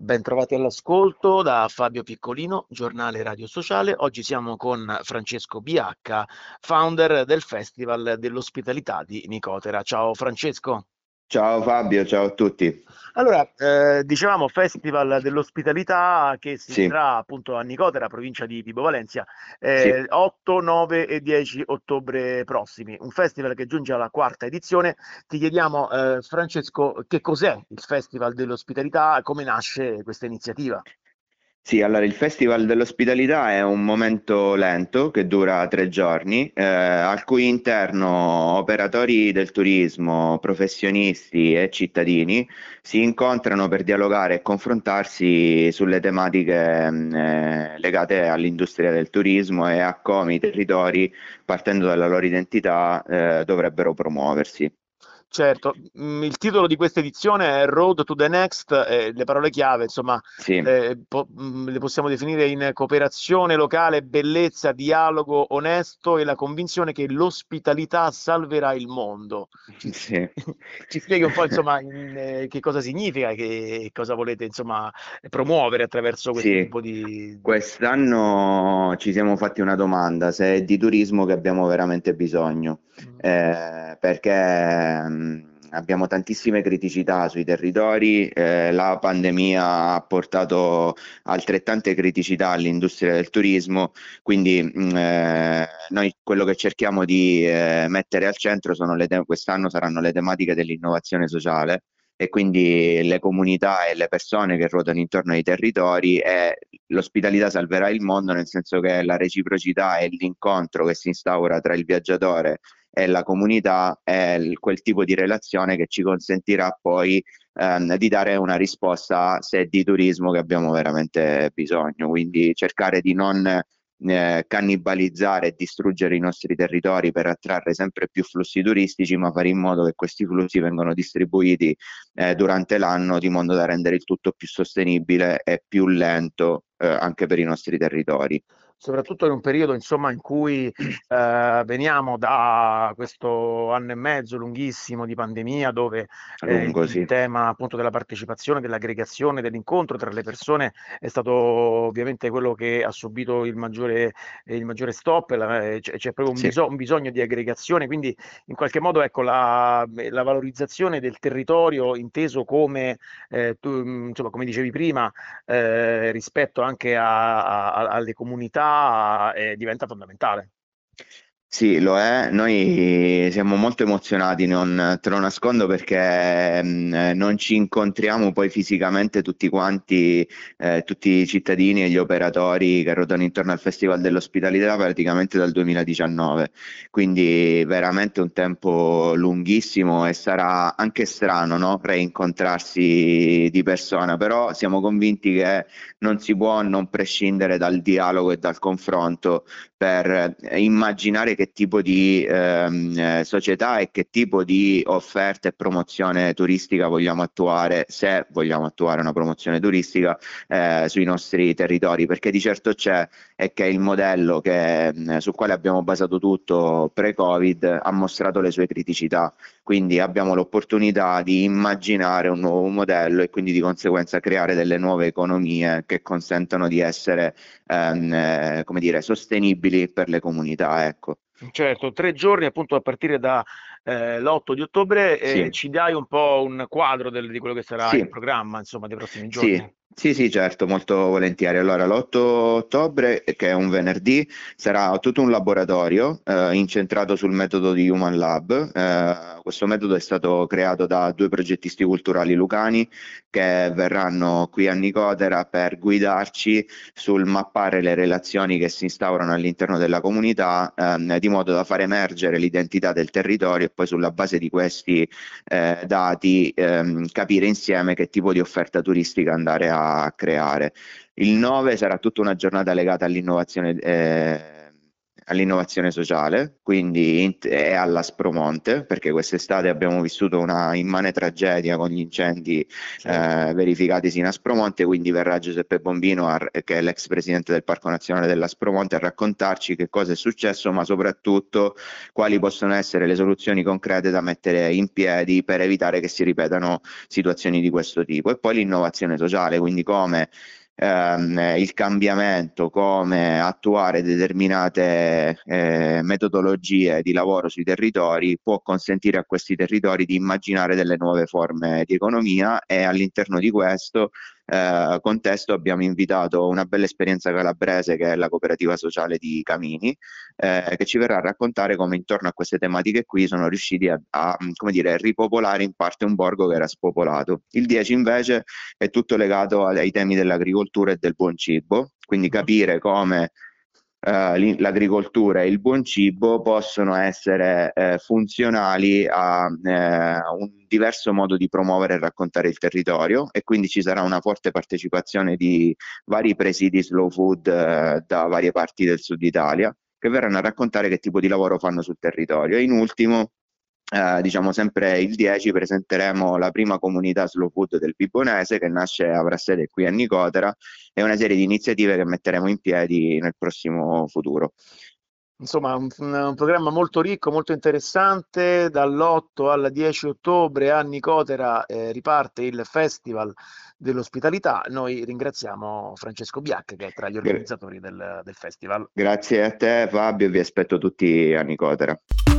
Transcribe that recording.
Ben trovati all'ascolto da Fabio Piccolino, giornale Radio Sociale. Oggi siamo con Francesco BH, founder del Festival dell'Ospitalità di Nicotera. Ciao Francesco. Ciao Fabio, ciao a tutti. Allora, dicevamo Festival dell'Ospitalità che si Sì, terrà appunto a Nicotera, provincia di Vibo Valentia, sì. 8, 9 e 10 ottobre prossimi. Un festival che giunge alla quarta edizione. Ti chiediamo, Francesco, che cos'è il Festival dell'Ospitalità, come nasce questa iniziativa? Sì, allora il Festival dell'Ospitalità è un momento lento che dura 3 giorni, al cui interno operatori del turismo, professionisti e cittadini si incontrano per dialogare e confrontarsi sulle tematiche legate all'industria del turismo e a come i territori, partendo dalla loro identità, dovrebbero promuoversi. Certo, il titolo di questa edizione è Road to the Next, le parole chiave, insomma, Sì. le possiamo definire in cooperazione locale, bellezza, dialogo onesto e la convinzione che l'ospitalità salverà il mondo. Ci, Sì. ci spieghi un po', insomma, che cosa significa, che cosa volete, insomma, promuovere attraverso questo Sì, tipo di... quest'anno ci siamo fatti una domanda se è di turismo che abbiamo veramente bisogno. Mm. Perché abbiamo tantissime criticità sui territori, la pandemia ha portato altrettante criticità all'industria del turismo, quindi noi quello che cerchiamo di mettere al centro quest'anno saranno le tematiche dell'innovazione sociale e quindi le comunità e le persone che ruotano intorno ai territori, e l'ospitalità salverà il mondo, nel senso che la reciprocità e l'incontro che si instaura tra il viaggiatore e la comunità è quel tipo di relazione che ci consentirà poi di dare una risposta se è di turismo che abbiamo veramente bisogno. Quindi cercare di non cannibalizzare e distruggere i nostri territori per attrarre sempre più flussi turistici, ma fare in modo che questi flussi vengano distribuiti durante l'anno, di modo da rendere il tutto più sostenibile e più lento anche per i nostri territori. Soprattutto in un periodo, insomma, in cui veniamo da questo anno e mezzo lunghissimo di pandemia, dove Lungo, il sì. tema appunto della partecipazione, dell'aggregazione, dell'incontro tra le persone è stato ovviamente quello che ha subito il maggiore stop, c'è proprio Sì. un bisogno di aggregazione, quindi in qualche modo ecco, la valorizzazione del territorio inteso come, insomma, come dicevi prima, rispetto anche alle comunità diventa fondamentale. Sì, lo è. Noi siamo molto emozionati, non te lo nascondo, perché non ci incontriamo poi fisicamente tutti quanti, tutti i cittadini e gli operatori che ruotano intorno al Festival dell'Ospitalità praticamente dal 2019. Quindi veramente un tempo lunghissimo e sarà anche strano, no? Reincontrarsi di persona, però siamo convinti che non si può non prescindere dal dialogo e dal confronto per immaginare che tipo di società e che tipo di offerta e promozione turistica vogliamo attuare, se vogliamo attuare una promozione turistica sui nostri territori, perché di certo c'è è che il modello sul quale abbiamo basato tutto pre-Covid ha mostrato le sue criticità, quindi abbiamo l'opportunità di immaginare un nuovo modello e quindi di conseguenza creare delle nuove economie che consentano di essere come dire, sostenibili per le comunità, ecco. Certo, 3 giorni appunto a partire da l'8 di ottobre, Sì, ci dai un po' un quadro di quello che sarà il sì. programma, insomma, dei prossimi giorni. Sì, sì, sì, certo, molto volentieri. Allora, l'8 ottobre, che è un venerdì, sarà tutto un laboratorio incentrato sul metodo di Human Lab. Questo metodo è stato creato da due progettisti culturali lucani che verranno qui a Nicotera per guidarci sul mappare le relazioni che si instaurano all'interno della comunità, di modo da far emergere l'identità del territorio e poi sulla base di questi dati, capire insieme che tipo di offerta turistica andare a creare. Il 9 sarà tutta una giornata legata all'innovazione sociale, quindi e all'Aspromonte, perché quest'estate abbiamo vissuto una immane tragedia con gli incendi Certo. verificatisi in Aspromonte, quindi verrà Giuseppe Bombino, che è l'ex presidente del Parco Nazionale dell'Aspromonte, a raccontarci che cosa è successo, ma soprattutto quali possono essere le soluzioni concrete da mettere in piedi per evitare che si ripetano situazioni di questo tipo. E poi l'innovazione sociale, quindi come il cambiamento, come attuare determinate metodologie di lavoro sui territori può consentire a questi territori di immaginare delle nuove forme di economia, e all'interno di questo contesto abbiamo invitato una bella esperienza calabrese che è la cooperativa sociale di Camini, che ci verrà a raccontare come intorno a queste tematiche qui sono riusciti come dire, ripopolare in parte un borgo che era spopolato. Il 10 invece è tutto legato ai temi dell'agricoltura e del buon cibo, quindi capire come l'agricoltura e il buon cibo possono essere funzionali a un diverso modo di promuovere e raccontare il territorio, e quindi ci sarà una forte partecipazione di vari presidi slow food da varie parti del sud Italia, che verranno a raccontare che tipo di lavoro fanno sul territorio. E in ultimo, diciamo sempre il 10, presenteremo la prima comunità slow food del Vibonese, che avrà sede qui a Nicotera, e una serie di iniziative che metteremo in piedi nel prossimo futuro. Insomma, un programma molto ricco, molto interessante. Dall'8 al 10 ottobre a Nicotera riparte il Festival dell'Ospitalità. Noi ringraziamo Francesco Bianchi, che è tra gli Gra- organizzatori del festival. Grazie a te Fabio, vi aspetto tutti a Nicotera.